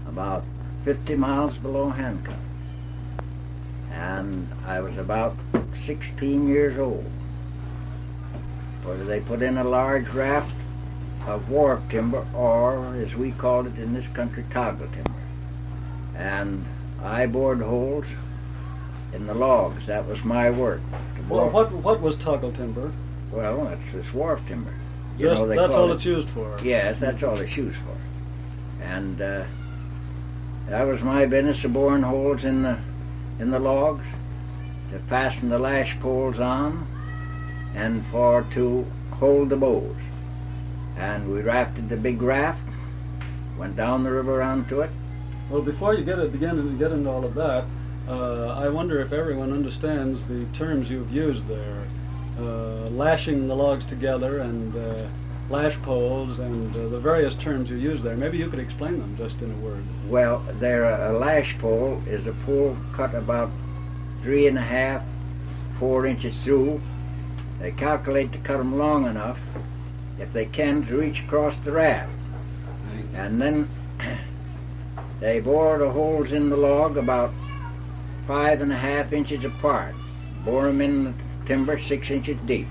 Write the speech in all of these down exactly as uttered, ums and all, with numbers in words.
about fifty miles below Hancock. And I was about sixteen years old. For they put in a large raft of wharf timber, or as we called it in this country, toggle timber. And I bored holes in the logs. That was my work. Well, what what was toggle timber? Well, that's this wharf timber. You Just, know, they that's call all it, it's used for. Yes, that's all it's used for. And uh, that was my business, of boring holes in the in the logs to fasten the lash poles on and for to hold the bows. And we rafted the big raft, went down the river onto it. Well, before you get it, begin to get into all of that, uh, I wonder if everyone understands the terms you've used there. Uh, lashing the logs together and uh, lash poles and uh, the various terms you use there. Maybe you could explain them just in a word. Well, there a lash pole is a pole cut about three and a half, four inches through. They calculate to cut them long enough, if they can, to reach across the raft. And then they bore the holes in the log about five and a half inches apart. Bore them in the timber six inches deep.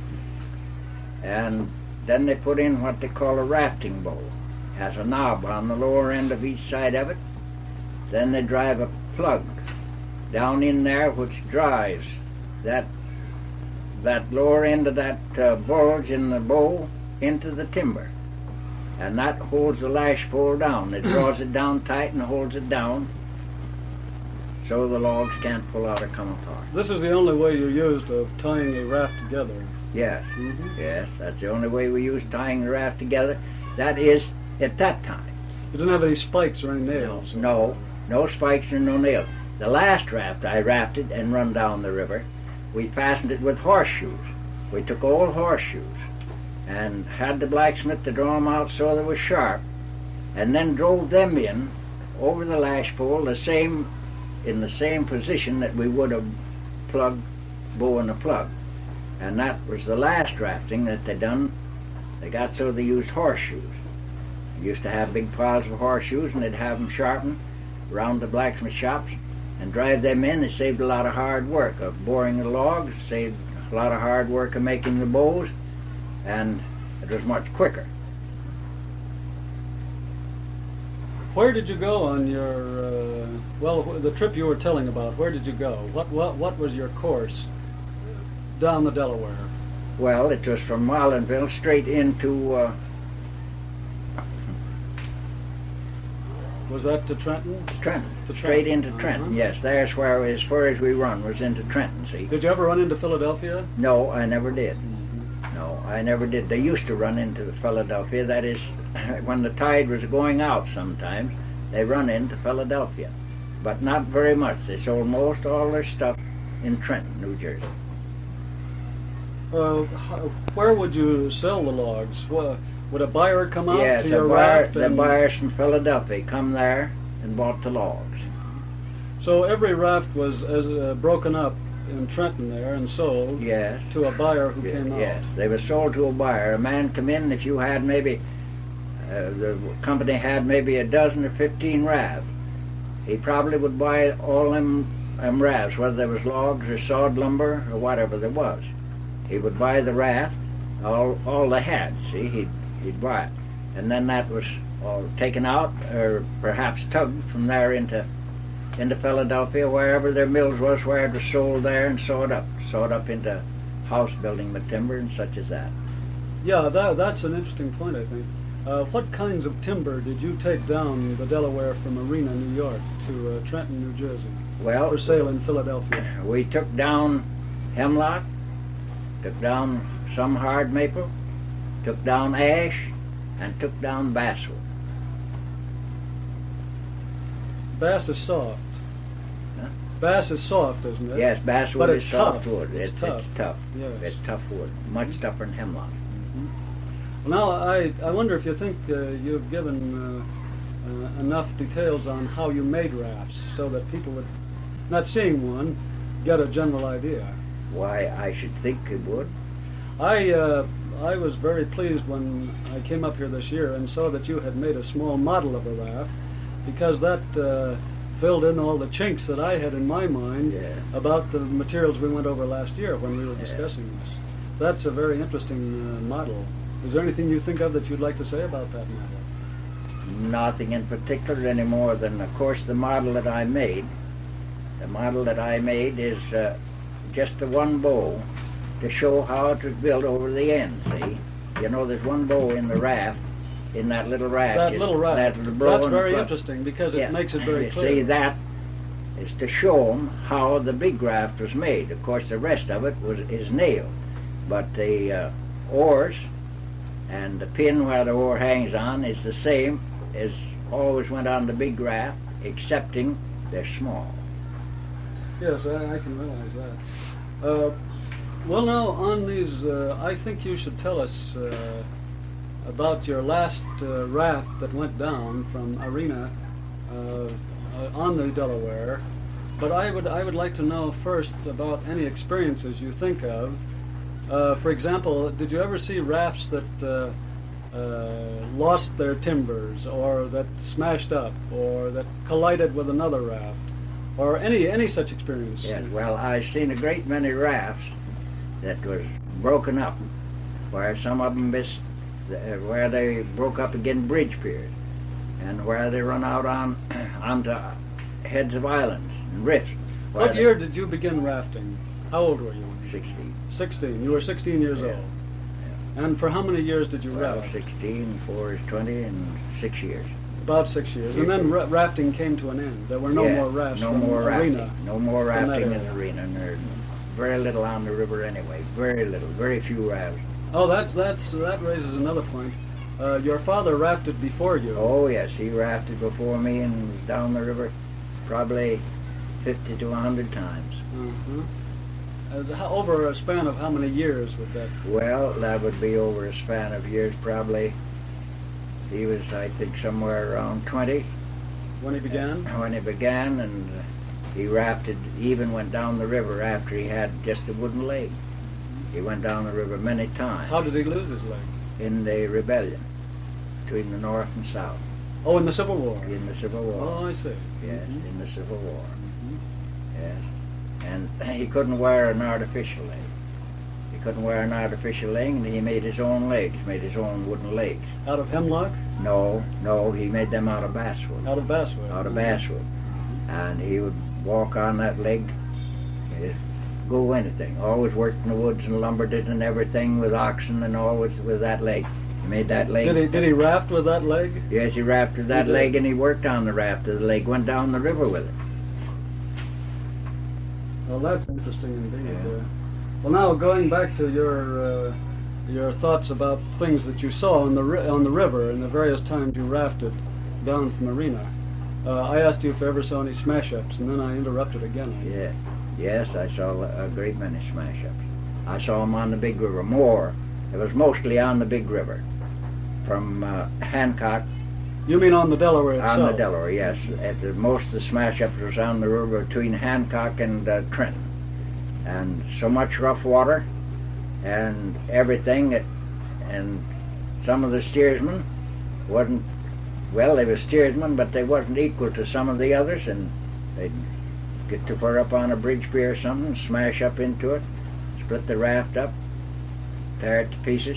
And then they put in what they call a rafting bow. Has a knob on the lower end of each side of it. Then they drive a plug down in there which drives that that lower end of that uh, bulge in the bow into the timber. And that holds the lash pole down. It draws it down tight and holds it down so the logs can't pull out or come apart. This is the only way you used of tying a raft together. Yes, Mm-hmm. yes, that's the only way we use tying the raft together. That is, at that time. You didn't have any spikes or any nails? No, no spikes or no nails. The last raft I rafted and run down the river, we fastened it with horseshoes. We took old horseshoes and had the blacksmith to draw them out so they were sharp, and then drove them in over the lash pole the same in the same position that we would have plugged bow in a plug. And that was the last rafting that they done. They got so they used horseshoes. They used to have big piles of horseshoes, and they'd have them sharpened around the blacksmith shops and drive them in. It saved a lot of hard work of boring the logs, saved a lot of hard work of making the bows, and it was much quicker. Where did you go on your, uh, well, the trip you were telling about? Where did you go? What what what was your course down the Delaware? Well, it was from Marlinville straight into, uh, Was that to Trenton? Trenton. To Straight Trenton. into Trenton, Uh-huh. yes. There's where, as far as we run, was into Trenton, see. Did you ever run into Philadelphia? No, I never did. Mm-hmm. No, I never did. They used to run into Philadelphia. That is, when the tide was going out sometimes, they run into Philadelphia. But not very much. They sold most all their stuff in Trenton, New Jersey. Uh, how, where would you sell the logs? Well, would a buyer come out Yes, to the, your buyer, raft? the and- buyers from Philadelphia come there and bought the logs. So every raft was as, uh, broken up in Trenton there and sold Yes. to a buyer who Ye- came out. Yes, they were sold to a buyer. A man come in, if you had maybe, uh, the company had maybe a dozen or fifteen rafts. He probably would buy all them, them rafts, whether there was logs or sawed lumber or whatever there was. He would buy the raft, all all they had, see, he'd, he'd buy it. And then that was all taken out, or perhaps tugged from there into into Philadelphia, wherever their mills was, where it was sold there, and sawed up, sawed up into house building with timber and such as that. Yeah, that, that's an interesting point, I think. Uh, what kinds of timber did you take down the Delaware from Marina, New York, to uh, Trenton, New Jersey, Well, for sale in Philadelphia? we took down hemlock, took down some hard maple, took down ash, and took down basswood. Bass is soft. Huh? Bass is soft, isn't it? Yes, basswood But is it's soft tough. wood. It's It's, tough. it's tough. Yes. It's tough wood, much tougher than hemlock. Well, now, I, I wonder if you think uh, you've given uh, uh, enough details on how you made rafts so that people would, not seeing one, get a general idea. Why, I should think it would. I uh, I was very pleased when I came up here this year and saw that you had made a small model of a raft because that uh, filled in all the chinks that I had in my mind Yeah. about the materials we went over last year when we were Yeah. discussing this. That's a very interesting uh, model. Is there anything you think of that you'd like to say about that model? Nothing in particular any more than, of course, the model that I made. The model that I made is uh, just the one bow to show how it was built over the end, see? You know, there's one bow in the raft, in that little raft. That you- little raft. That little bow That's in the very front. interesting because it Yeah. makes it very you clear. see, that is to show them how the big raft was made. Of course, the rest of it was is nailed. But the uh, oars and the pin where the oar hangs on is the same as always went on the big raft, excepting they're small. Yes, I, I can realize that. Uh, well, now, on these, uh, I think you should tell us uh, about your last uh, raft that went down from Arena uh, uh, on the Delaware. But I would, I would like to know first about any experiences you think of. Uh, for example, did you ever see rafts that uh, uh, lost their timbers, or that smashed up, or that collided with another raft, or any any such experience? Yes, well, I've seen a great many rafts that was broken up, where some of them missed, uh, where they broke up again bridge piers, and where they run out on onto heads of islands and rifts. where What they- year did you begin rafting? How old were you? Sixteen. Sixteen. You were sixteen years Yeah. old. And for how many years did you Well, raft? sixteen, four is twenty, and six years. About six years. And then ra- rafting came to an end. There were no Yeah, more rafts No from more rafting. Arena. No more from that rafting in area. the arena. And there's very little on the river anyway. Very little. Very few rafts. Oh, that's that's that raises another point. Uh, your father rafted before you. Oh yes, he rafted before me and was down the river probably fifty to a hundred times. Uh-huh. As, how, over a span of how many years would that? Well, that would be over a span of years probably. He was, I think, somewhere around twenty When he began? when he began, and uh, he rafted, he even went down the river after he had just a wooden leg. He went down the river many times How did he lose his leg? in the rebellion between the North and South, Oh, in the Civil War. in the Civil War. Oh, I see. Yes, Mhm. in the Civil War. Mhm. Yes. And he couldn't wear an artificial leg. He couldn't wear an artificial leg, and he made his own legs, made his own wooden legs. Out of hemlock? No, no, he made them out of basswood. Out of basswood. Out of basswood. And he would walk on that leg, eh, go anything. Always worked in the woods and lumbered it and everything with oxen and always with that leg. He made that leg. Did he did he raft with that leg? Yes, he rafted that He did. leg, and he worked on the raft of the leg, went down the river with it. Well, that's interesting indeed. Yeah. Uh, well, now going back to your uh, your thoughts about things that you saw on the ri- on the river and the various times you rafted down from Arena. Uh, I asked you if you ever saw any smash-ups, and then I interrupted again. Yeah, yes, I saw a great many smash-ups. I saw them on the big river, more. It was mostly on the big river, from uh, Hancock You mean on the Delaware itself? on the Delaware. Yes, at the, most of the smash-ups was on the river between Hancock and uh, Trenton, and so much rough water, and everything that, and some of the steersmen wasn't. Well, they were steersmen, but they wasn't equal to some of the others, and they'd get too far up on a bridge pier or something, smash up into it, split the raft up, tear it to pieces.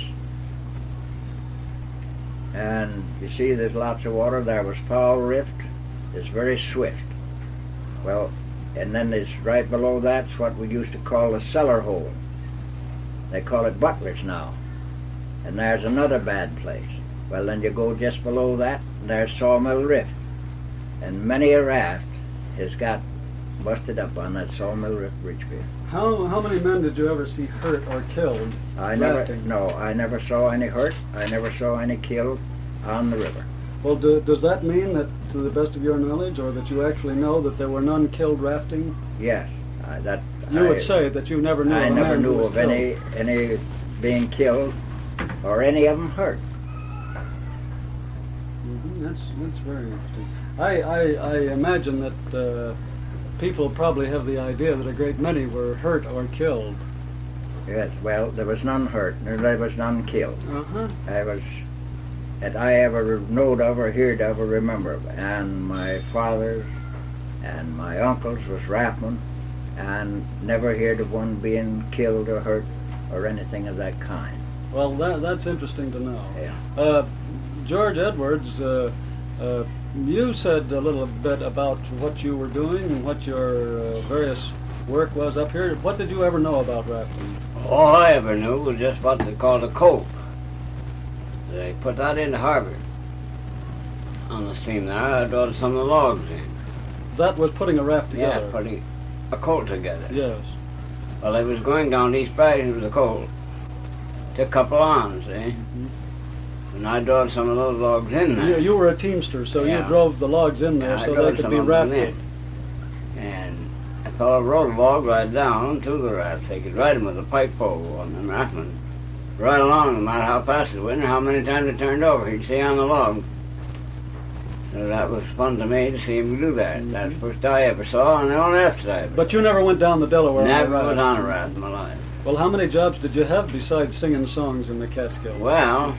And you see there's lots of water. There was Powell Rift. It's very swift. Well, and then there's right below that's what we used to call the cellar hole. They call it Butler's now. And there's another bad place. Well, then you go just below that, and there's Sawmill Rift. And many a raft has got busted up on that Sawmill Rift bridge pier. How how many men did you ever see hurt or killed? I never, rafting? no, I never saw any hurt. I never saw any killed on the river. Well, do, does that mean that, to the best of your knowledge, or that you actually know that there were none killed rafting? Yes, I, that. You I, would say that you never knew. I of a never man who knew was of killed. any any being killed, or any of them hurt. Mhm, That's that's very interesting. I I, I imagine that uh, people probably have the idea that a great many were hurt or killed. Yes, well, there was none hurt, and there was none killed. Uh huh. There was that I ever knowed of or heard of or remember of. And my fathers and my uncles was raftsmen, and never heard of one being killed or hurt or anything of that kind. Well, that, that's interesting to know. Yeah. Uh, George Edwards, uh, uh, you said a little bit about what you were doing and what your uh, various work was up here. What did you ever know about rafting? All I ever knew was just what they called a cope. They put that in the harbor on the stream there. I brought some of the logs in. That was putting a raft together. Yeah, putting a colt together. Yes. Well, they was going down East Bay with the colt. Took a couple arms, eh? Mm-hmm. And I drawed some of those logs in there. You, you were a teamster, so Yeah. you drove the logs in there Yeah, I so drove they could some be of them rafted. in. And a fellow rode a log right down to the raft. They could ride him with a pike pole on them raftmen. Right along, no matter how fast it went or how many times it turned over, he'd stay on the log. So that was fun to me to see him do that. Mm-hmm. That's the first I ever saw, and the only after I ever But you never went down the Delaware. Never on a was raft. on a raft in my life. Well, how many jobs did you have besides singing songs in the Catskills? Well,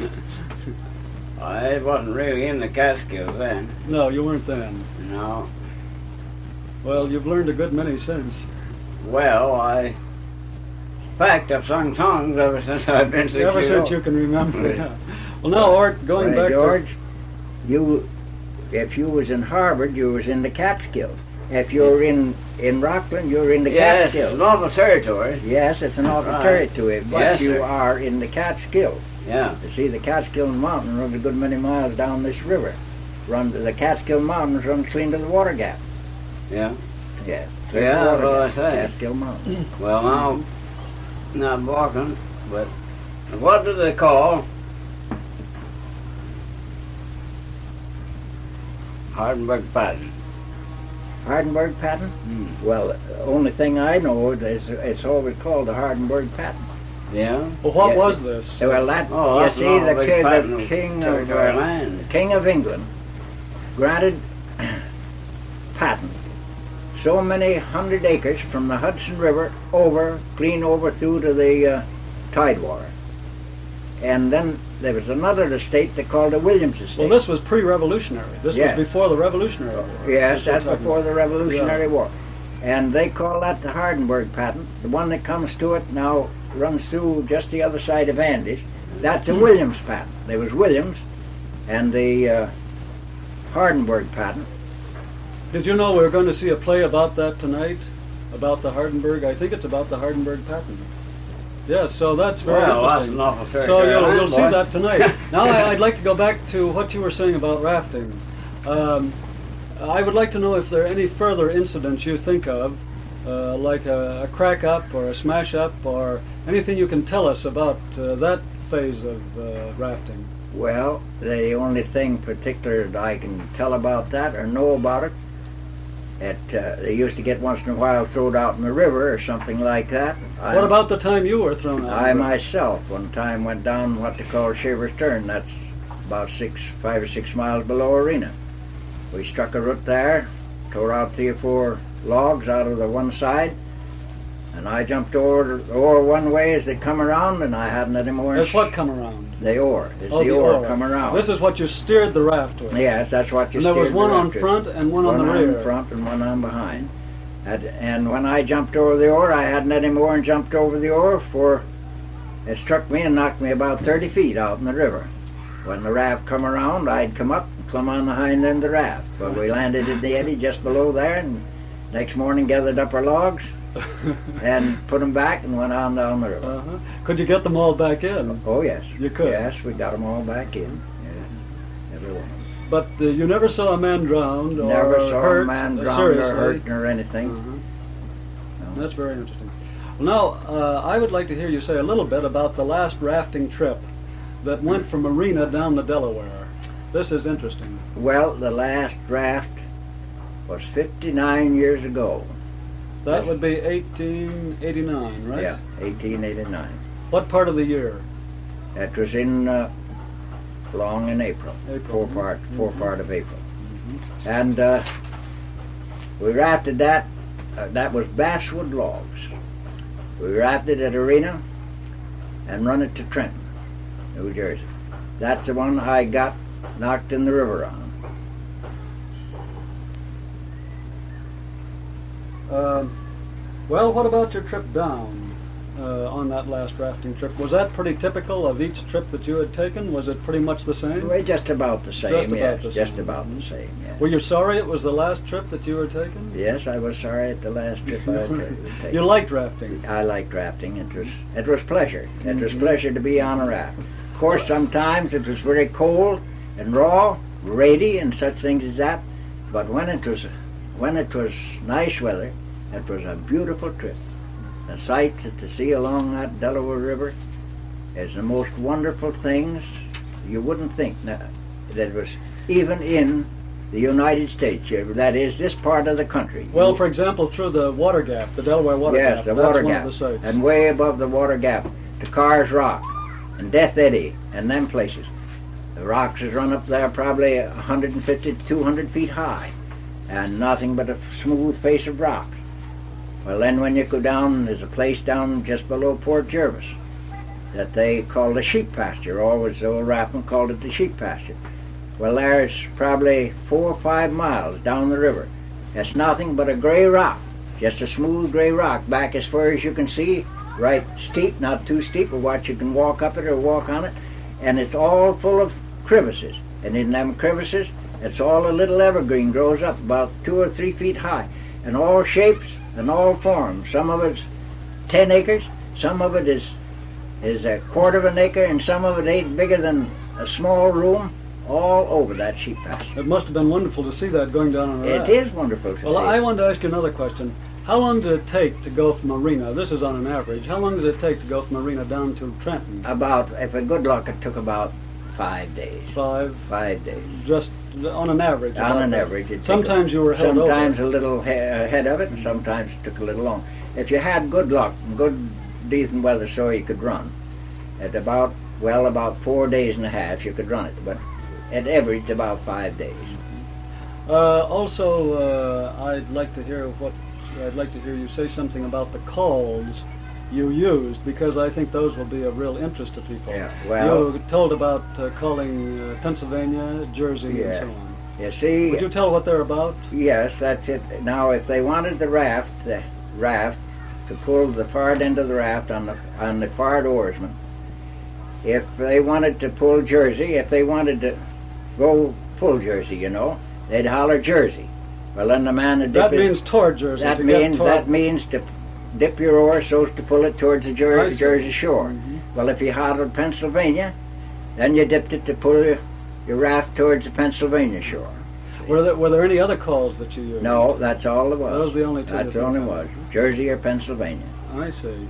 I wasn't really in the Catskills then. No, you weren't then. No. Well, you've learned a good many since. Well, I... In fact, I've sung songs ever since I've been six Ever years since old. you can remember. Right. Yeah. Well, now, Art, going Well, back George, to... you, if you was in Harvard, you was in the Catskills. If you're in, in Rockland, you're in the Yes, it's Catskills. an awful territory. Yes, it's an awful Right. territory, but Yes, you sir. are in the Catskills. Yeah. You see, the Catskill Mountain runs a good many miles down this river. Run the Catskill Mountains runs clean to the water gap. Yeah. Yes. Yeah, the water that's what I gap, say. Catskill Mountain. Well, now, not walking, but what do they call Hardenberg pattern? Hardenberg pattern? Hmm. Well, the only thing I know is it's always called the Hardenberg pattern. Yeah. Well, what Yeah. was this? Well, that Oh, you that's see, an the, awful ki- big pattern the of king of territory uh, land. the king of England granted patent so many hundred acres from the Hudson River over, clean over through to the uh, Tidewater. And then there was another estate they called the Williams estate. Well, this was pre-revolutionary. This Yes. was before the Revolutionary War. Yes, what that's you're before talking the Revolutionary Yeah. War. And they call that the Hardenberg patent. The one that comes to it now runs through just the other side of Andes. That's the Williams patent. There was Williams and the uh, Hardenberg patent. about. Did you know we were going to see a play about that tonight? About the Hardenberg? I think it's about the Hardenberg patent. Yes, so that's very Well, that's interesting. an awful So territory you'll, land, you'll see boy. that tonight. Now I, I'd like to go back to what you were saying about rafting. Um, I would like to know if there are any further incidents you think of, uh, like a, a crack up or a smash up, or anything you can tell us about uh, that phase of uh, rafting. Well, the only thing particular that I can tell about that or know about it, that uh, they used to get once in a while thrown out in the river or something like that. What about the time you were thrown out? I myself one time went down what they call Shaver's Turn. That's about six, five or six miles below Arena. We struck a root there, tore out three or four logs out of the one side, and I jumped over the oar one way as they come around, and I hadn't any more. There's what come around? The oar. It's Oh, the, oar, come around. This is what you steered the raft with. Yes, that's what you And there was steered one the on raft with. front and one, One on the on rear. front and one on behind. And, and when I jumped over the oar, I hadn't any more and jumped over the oar, for it struck me and knocked me about thirty feet out in the river. When the raft come around, I'd come up and climb on the hind end of the raft. But we landed in the eddy just below there, and next morning gathered up our logs and put them back and went on down the river. Uh-huh. Could you get them all back in? Oh yes, You could? Yes, we got them all back in. Yeah, every one. But uh, you never saw a man drowned or Never saw hurt a man uh, drowned seriously. or hurt or anything. Uh-huh. No. That's very interesting. Well, now, uh, I would like to hear you say a little bit about the last rafting trip that went from Arena down the Delaware. This is interesting. Well, the last draft was fifty-nine years ago. That Yes. would be eighteen eighty-nine, right? Yeah, eighteen eighty-nine. What part of the year? That was in uh, long in April. April. Four part, four Mhm. part of April. Mhm. And uh, we rafted that. Uh, that was basswood logs. We rafted at Arena and run it to Trenton, New Jersey. That's the one I got knocked in the river on. Uh, well, what about your trip down uh, on that last rafting trip? Was that pretty typical of each trip that you had taken? Was it pretty much the same? Well, just about the same, Just about yes. the Just same. about the same, yes. Were you sorry it was the last trip that you were taking? Yes, I was sorry at the last trip I was taking. You liked rafting? I liked rafting. It was it was pleasure. It was Mhm. pleasure to be on a raft. Of course, sometimes it was very cold and raw, rady, and such things as that. But when it was when it was nice weather, it was a beautiful trip. The sights to see along that Delaware River is the most wonderful things you wouldn't think that that was even in the United States. That is, this part of the country. Well, You- for example, through the water gap, the Delaware water yes, gap. the that's water one gap. of the sites. And way above the water gap, the Cars Rock and Death Eddy and them places. The rocks is run up there probably one hundred fifty to two hundred feet high, and nothing but a smooth face of rocks. Well, then when you go down, there's a place down just below Port Jervis that they call the sheep pasture. Always the old raftsmen called it the sheep pasture. Well, there's probably four or five miles down the river. It's nothing but a gray rock, just a smooth gray rock, back as far as you can see, right steep, not too steep, but what you can walk up it or walk on it, and it's all full of crevices. And in them crevices, it's all a little evergreen grows up about two or three feet high, and all shapes and all forms. Some of it's ten acres, some of it is is a quarter of an acre, and some of it ain't bigger than a small room. All over that sheep pasture. It must have been wonderful to see that going down on a raft. It is wonderful to Well, see. I wanted to ask you another question. How long did it take to go from Marina, this is on an average, how long does it take to go from Marina down to Trenton? About, if a good luck, it took about five days. Five? Five days. Just on an average? On about an that. average. it'd take Sometimes you were held Sometimes over. a little he- ahead of it, and sometimes it took a little long. If you had good luck, good, decent weather so you could run, at about, well, about four days and a half you could run it, but it averaged about five days. Uh, also, uh, I'd like to hear what, I'd like to hear you say something about the calls you used, because I think those will be of real interest to people. Yeah, well- You told about uh, calling uh, Pennsylvania, Jersey, and Yeah. so on. You see, Would you tell what they're about? yes, that's it. Now, if they wanted the raft, the raft, to pull the forward end of the raft on the on the forward oarsman, if they wanted to pull Jersey, if they wanted to go full Jersey, you know, they'd holler Jersey. Well, then the man would dip That it- means toward Jersey. that to get means toward- that means to dip your oar so as to pull it towards the I Jer- see. Jersey shore. Mhm. Well, if you hollered Pennsylvania, then you dipped it to pull your, your raft towards the Pennsylvania shore. Were there, were there any other calls that you used? No, that's all it was. Those were the only two That's that the only you was. found. Jersey or Pennsylvania. I see.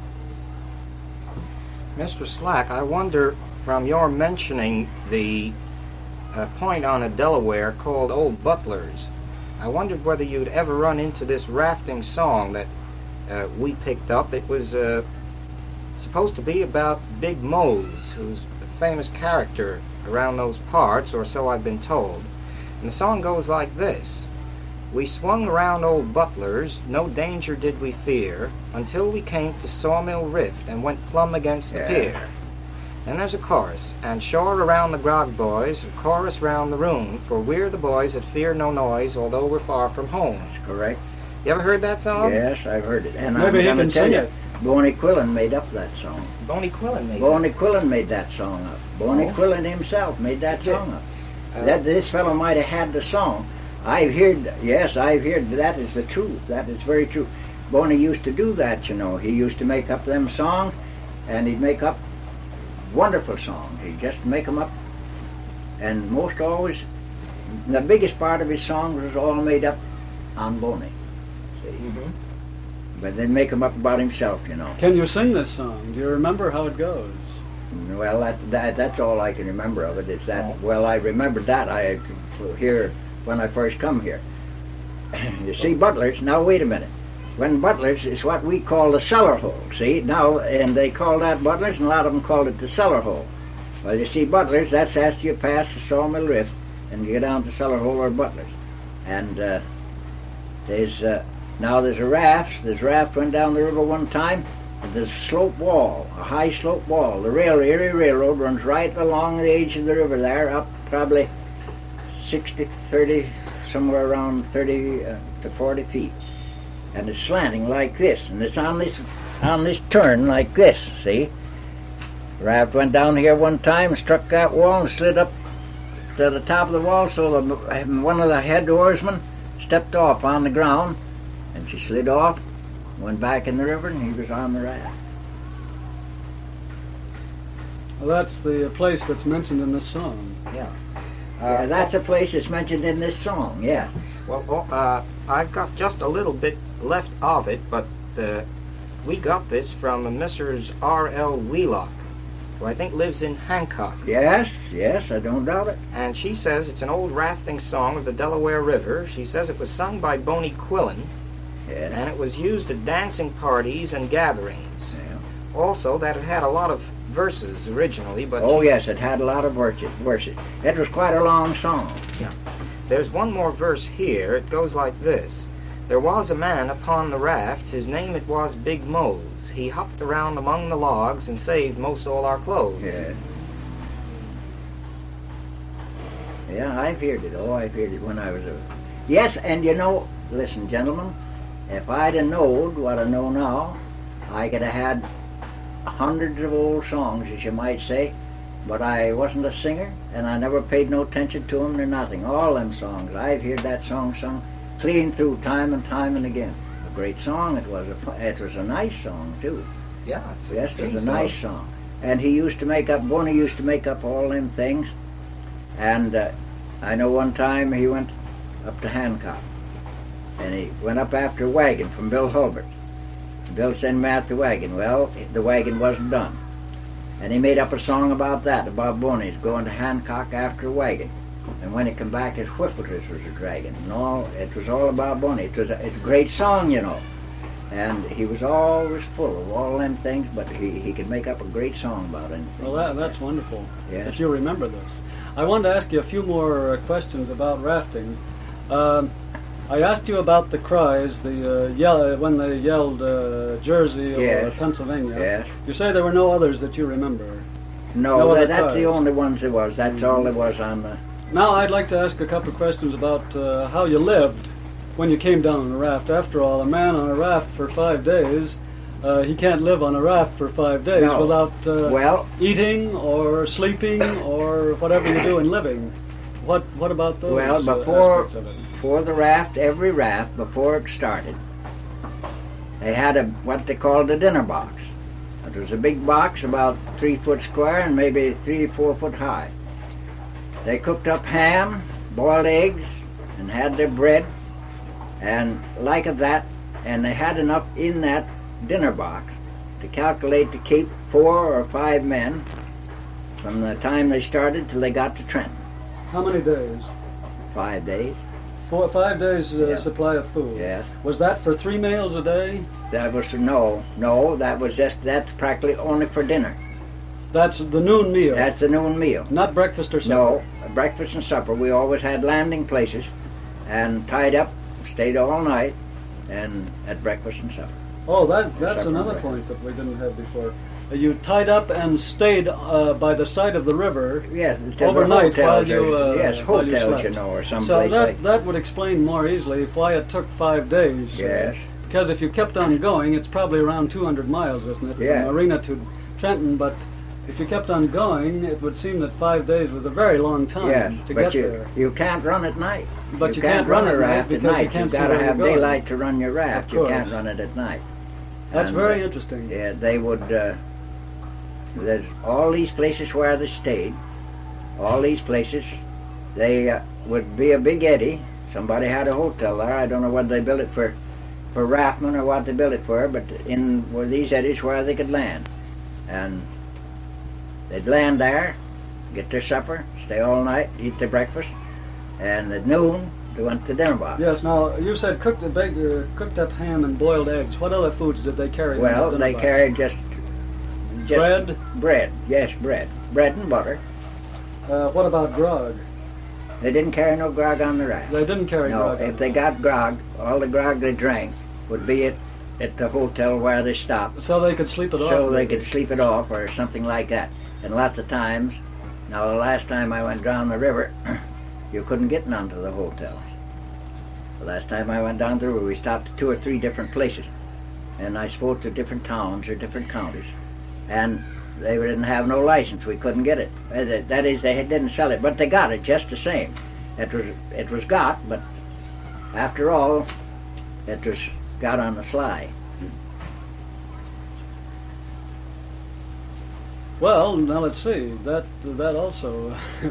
Mister Slack, I wonder, from your mentioning the uh, point on a Delaware called Old Butler's, I wondered whether you'd ever run into this rafting song that uh, we picked up. It was uh, supposed to be about Big Mose, who's a famous character around those parts, or so I've been told. And the song goes like this. We swung around Old Butler's, no danger did we fear, until we came to Sawmill Rift and went plumb against the Yeah. pier. Then there's a chorus, and shore around the grog boys, a chorus round the room, for we're the boys that fear no noise, although we're far from home. That's correct. You ever heard that song? Yes, I've heard it. And Maybe he I'm going can to tell sing you, it. Boney Quillen made up that song. Boney Quillen made Boney Quillen made that song up. Boney Oh. Quillen himself made that He did. song up. Uh, that this fellow might have had the song. I've heard, yes, I've heard that is the truth. That is very true. Boney used to do that, you know. He used to make up them songs, and he'd make up wonderful songs. He'd just make them up, and most always, the biggest part of his songs was all made up on Boney. See? mhm. But they'd make them up about himself, you know. Can you sing this song? Do you remember how it goes? Well, that, that that's all I can remember of it. Is that Oh. well, I remembered that I had to hear when I first come here. You see, Butlers. Now wait a minute. When Butlers is what we call the cellar hole. See now, and they call that Butlers, and a lot of them called it the cellar hole. Well, you see, Butlers. That's after you pass the Sawmill Rift and you get down to cellar hole or Butlers. And uh, there's uh, now there's a raft. This raft went down the river one time, there's a slope wall, a high slope wall. The rail, Erie Railroad runs right along the edge of the river there, up probably sixty, thirty, somewhere around thirty uh, to forty feet. And it's slanting like this, and it's on this on this turn like this, see? Raft went down here one time, struck that wall and slid up to the top of the wall, so the, one of the head oarsmen stepped off on the ground, and she slid off, went back in the river, and he was on the raft. Well, that's the place that's mentioned in this song. Yeah. Uh, yeah, that's a place that's mentioned in this song, yeah. Well, well uh, I've got just a little bit left of it, but uh, we got this from Missus R L Wheelock, who I think lives in Hancock. Yes, yes, I don't doubt it. And she says it's an old rafting song of the Delaware River. She says it was sung by Boney Quillen, Yeah. and it was used at dancing parties and gatherings. Yeah. Also, that it had a lot of verses originally, but Oh, yes, it had a lot of verses. verses. It was quite a long song. there's one more verse here. It goes like this. There was a man upon the raft, his name it was Big Mose. He hopped around among the logs and saved most all our clothes. Yeah. Yeah, I've heard it. Oh, I've heard it when I was a... Yes, and you know, listen, gentlemen, if I'd have knowed what I know now, I could have had hundreds of old songs, as you might say, but I wasn't a singer, and I never paid no attention to them or nothing. All them songs, I've heard that song sung clean through time and time and again. A great song it was. A, it was a nice song, too. Yeah, it's, Yes, it seems was a so. nice song. And he used to make up, Boney used to make up all them things. And uh, I know one time he went up to Hancock. And he went up after a wagon from Bill Hulbert. Bill sent him out the wagon. Well, the wagon wasn't done. And he made up a song about that, about Boney's going to Hancock after a wagon. And when he come back, his whippletress was a dragon. And all, it was all about Boney. It was a, it's a great song, you know. And he was always full of all them things, but he, he could make up a great song about anything. Well, that, that's wonderful Yes. that you remember this. I wanted to ask you a few more uh, questions about rafting. Um, I asked you about the cries, the uh, yell when they yelled uh, Jersey or Yes. Pennsylvania. Yes. You say there were no others that you remember. No, No other that, that's the cars. only ones there was. That's all there was on the... Now I'd like to ask a couple of questions about uh, how you lived when you came down on a raft. After all, a man on a raft for five days, uh, he can't live on a raft for five days No. without uh, Well, eating or sleeping or whatever you do in living. What what about those Well, uh, before- aspects of it? for the raft, every raft, before it started, they had a what they called a dinner box. It was a big box about three foot square and maybe three, four foot high. They cooked up ham, boiled eggs, and had their bread, and like of that, and they had enough in that dinner box to calculate to keep four or five men from the time they started till they got to Trenton. How many days? Five days. Four, five days uh, Yeah. supply of food. Yes. Was that for three meals a day? That was no, no. That was just that's practically only for dinner. That's the noon meal. That's the noon meal. Not breakfast or supper. No, breakfast and supper. We always had landing places, and tied up, stayed all night, and at breakfast and supper. Oh, that that's Supper another break. point that we didn't have before. Uh, You tied up and stayed uh, by the side of the river Yes, to overnight the while hotels you or- uh, yes, while you hotels, slept. you know, or So someplace that like. that would explain more easily why it took five days. uh, Yes. Because if you kept on going, it's probably around two hundred miles, isn't it, Yeah. from Marina to Trenton? But if you kept on going, it would seem that five days was a very long time Yes, to but get you there. you can't run at night. But you can't, can't run a at night raft at because you night. can't You've see got to where have you're going. daylight to run your raft. Of You can't course. run it at night. That's And, very uh, interesting. Yeah, they would. Uh, there's all these places where they stayed. All these places, they uh, would be a big eddy. Somebody had a hotel there. I don't know whether they built it for, for raftmen or what they built it for, but in were these eddies where they could land, and they'd land there, get their supper, stay all night, eat their breakfast, and at noon they went to dinner box. Yes. Now you said cooked, big, uh, cooked up ham and boiled eggs. What other foods did they carry? in Well, the dinner they box? carried just, just Bread? bread. Yes, bread, bread and butter. Uh, what about grog? They didn't carry no grog on the raft. They didn't carry No, grog. on if the they raft. got grog, all the grog they drank would be at at the hotel where they stopped, So they could sleep it off. so they maybe. could sleep it off or something like that. And lots of times, now the last time I went down the river, you couldn't get none to the hotels. The last time I went down the river, we stopped at two or three different places, and I spoke to different towns or different counties, and they didn't have no license. We couldn't get it. Uh, that- That is, they didn't sell it, but they got it just the same. It was it was got, but after all, it was got on the sly. Well, now let's see. That that also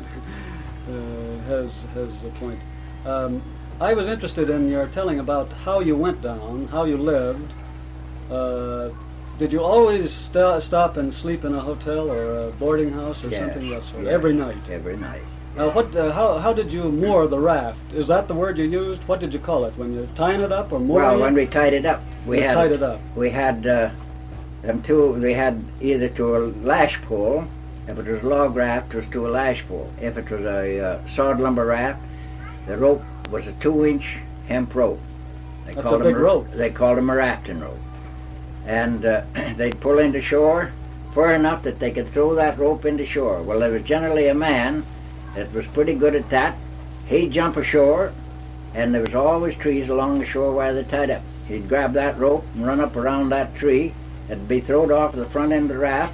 uh, has has a point. Um, I was interested in your telling about how you went down, how you lived. Uh, did you always st- stop and sleep in a hotel or a boarding house or Yes, something of that sort? yes, Every night. Every night. Now, what? Uh, how how did you moor the raft? Is that the word you used? What did you call it when you're tying it up or mooring Well, it? when we tied it up, we You had tied it up. we had uh, them two. We had either to a lash pole. If it was a log raft, it was to a lash pole. If it was a uh, sawed lumber raft, the rope was a two-inch hemp rope. They That's a called big them, rope. They called them a rafting rope, and uh, they'd pull into shore far enough that they could throw that rope into shore. Well, there was generally a man that was pretty good at that. He'd jump ashore, and there was always trees along the shore where they tied up. He'd grab that rope and run up around that tree. It'd be thrown off the front end of the raft,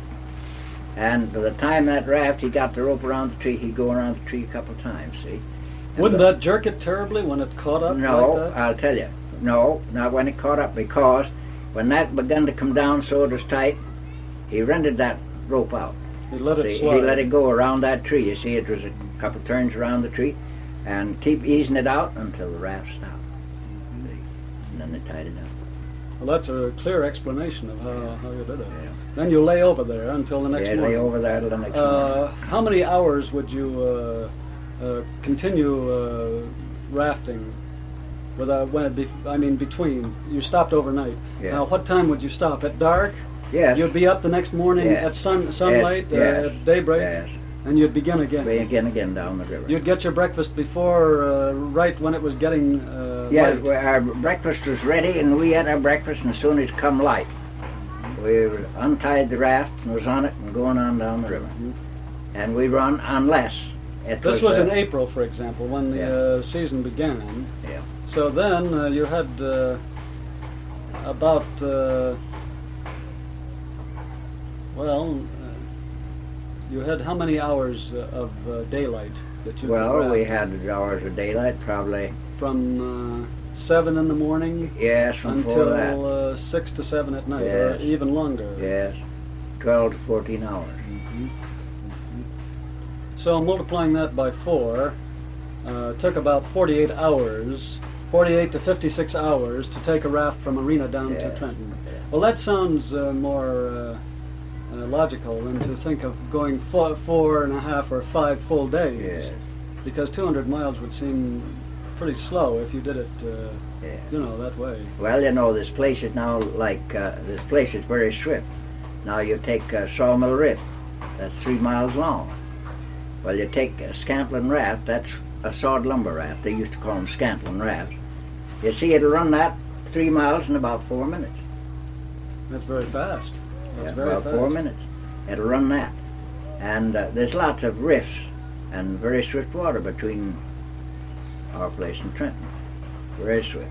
and by the time that raft, he got the rope around the tree, he'd go around the tree a couple of times, see? And Wouldn't the- that jerk it terribly when it caught up No, like that? I'll tell you. No, not when it caught up, because when that begun to come down so it was tight, he rendered that rope out. He let it See, slide. he let it go around that tree. You see, it was a couple turns around the tree, and keep easing it out until the raft stopped. See? And then they tied it up. Well, that's a clear explanation of how, how you did it. Yeah. Then you lay over there until the next Yeah, morning. lay over there till the next Uh, morning. how many hours would you uh, uh, continue uh, rafting? Without when it be, I mean between. You stopped overnight. Yeah. Now, what time would you stop? At dark? Yes. You'd be up the next morning Yes. at sun sunlight, yes, yes, uh, at daybreak, Yes. and you'd begin again. We again, again down the river. You'd get your breakfast before, uh, right when it was getting uh, Yeah, light. we- our breakfast was ready, and we had our breakfast, and as soon as it come light, we untied the raft and was on it and going on down the river. Mhm. And we run unless it This was uh, in April, for example, when the Yeah. uh, season began. Yeah. So then uh, you had uh, about, uh, well, uh, you had how many hours uh, of uh, daylight that you could Well, we raft? had hours of daylight, probably. From uh, seven in the morning Yes, from four to that. until uh, six to seven at night, or Yes. even longer. Yes, twelve to fourteen hours. Mhm. So multiplying that by four uh, took about forty-eight hours, forty-eight to fifty-six hours to take a raft from Arena down Yeah. to Trenton. Yeah. Well, that sounds uh, more uh, uh, logical than to think of going four, four and a half or five full days, Yes. because two hundred miles would seem pretty slow if you did it, uh, Yeah. you know, that way. Well, you know, this place is now like, uh, this place is very swift. Now you take uh, Sawmill Rift, that's three miles long. Well, you take uh, Scantlin Raft, that's a sawed lumber raft. They used to call them Scantlin rafts. You see, it'll run that three miles in about four minutes. That's very fast. That's Yeah, very about fast. four minutes. It'll run that. And uh, there's lots of rifts and very swift water between our place and Trenton. Very swift.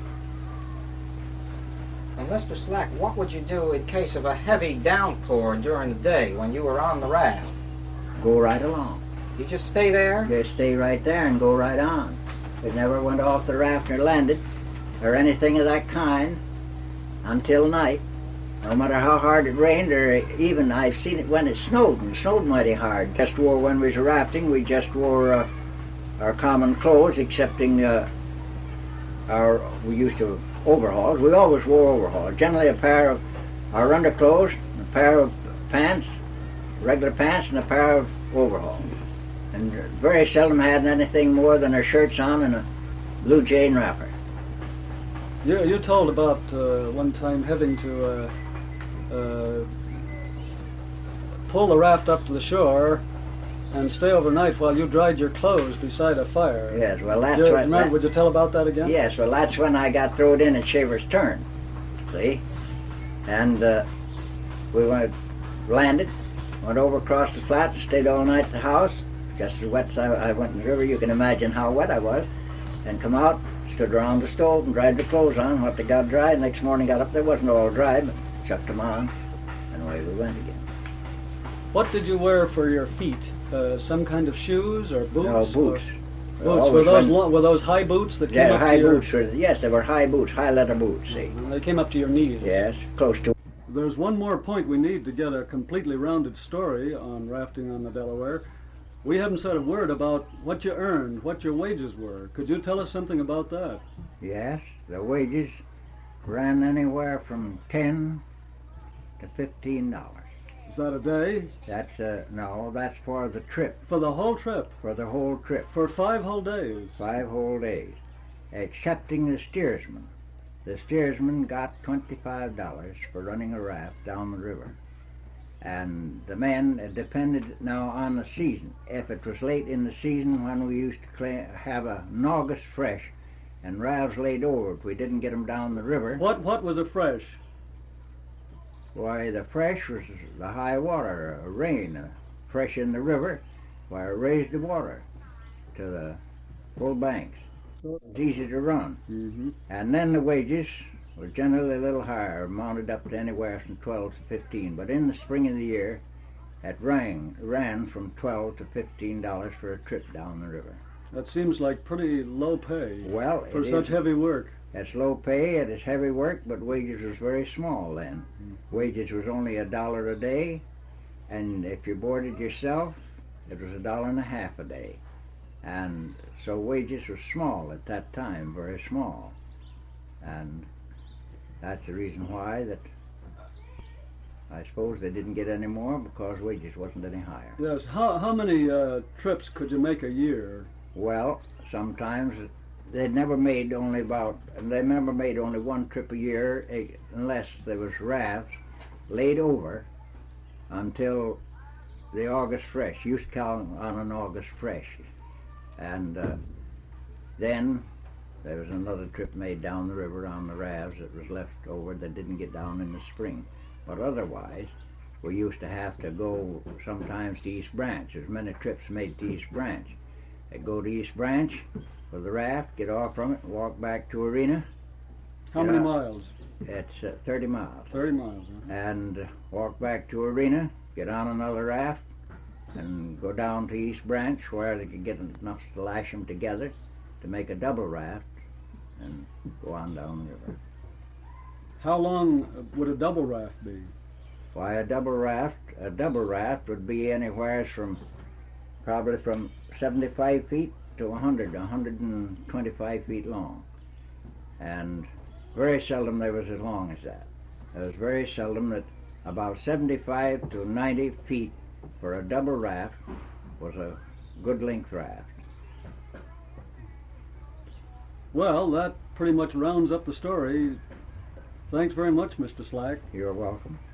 And Mister Slack, what would you do in case of a heavy downpour during the day when you were on the raft? Go right along. You just stay there? Just stay right there and go right on. We never went off the raft or landed or anything of that kind until night. No matter how hard it rained, or even I've seen it when it snowed, and it snowed mighty hard. Just wore, when we was rafting, we just wore uh, our common clothes, excepting uh, our, we used to overalls. We always wore overalls. Generally a pair of our underclothes, a pair of pants, regular pants, and a pair of overalls. And very seldom had anything more than our shirts on and a blue jean wrapper. You, you told about uh, one time having to uh, uh, pull the raft up to the shore and stay overnight while you dried your clothes beside a fire. Yes, well that's Do you what. remember, that- would you tell about that again? yes, well that's when I got thrown in at Shaver's Turn. see? And uh, we went, landed, went over across the flat, and stayed all night at the house. Just as wet as I, I went in the river, you can imagine how wet I was. And come out, stood around the stove and dried the clothes on. What they got dry, next morning got up, they wasn't all dry, but chucked them on, and away we went again. What did you wear for your feet? Uh, some kind of shoes or boots? No, boots. Or, boots. Were those, lo- were those high boots that came Yeah, up high to your... boots. Were, yes, they were high boots, high leather boots, see. Uh, they came up to your knees. Yes, close to. There's one more point we need to get a completely rounded story on rafting on the Delaware. We haven't said a word about what you earned, what your wages were. Could you tell us something about that? Yes, the wages ran anywhere from ten to fifteen dollars. Is that a day? That's uh no, that's for the trip, For the whole trip? for the whole trip, For five whole days? five whole days, excepting the steersman. The steersman got twenty-five dollars for running a raft down the river. And the men it depended now on the season. If it was late in the season when we used to cla have a August fresh and rafts laid over if we didn't get them down the river, What what was a fresh? why the fresh was the high water, uh, rain, uh, fresh in the river, why it raised the water to the full banks. It's easy to run. Mm-hmm. And then the wages were generally a little higher, mounted up to anywhere from twelve to fifteen. But in the spring of the year, it ran, ran from twelve to fifteen dollars for a trip down the river. That seems like pretty low pay Well, for it such is, heavy work. it's low pay, it is heavy work, but wages was very small then. Wages was only a dollar a day, and if you boarded yourself, it was a dollar and a half a day. And so wages were small at that time, very small. And that's the reason why that I suppose they didn't get any more, because wages wasn't any higher. Yes. How how many uh, trips could you make a year? Well, sometimes they never made only about, and they never made only one trip a year, eh, unless there was rafts laid over until the August fresh. Used to count on an August fresh, and uh, then there was another trip made down the river on the rafts that was left over that didn't get down in the spring. But otherwise, we used to have to go sometimes to East Branch. There's many trips made to East Branch. They'd go to East Branch with the raft, get off from it, and walk back to Arena. How Yeah. many miles? It's uh, thirty miles. Thirty miles. Huh? And uh, walk back to Arena, get on another raft, and go down to East Branch where they could get enough to lash them together to make a double raft and go on down the river. How long would a double raft be? Why, a double raft, a double raft would be anywhere from probably from seventy-five feet to one hundred, one hundred twenty-five feet long. And very seldom there was as long as that. There was very seldom that about seventy-five to ninety feet for a double raft was a good length raft. Well, that pretty much rounds up the story. Thanks very much, Mister Slack. You're welcome.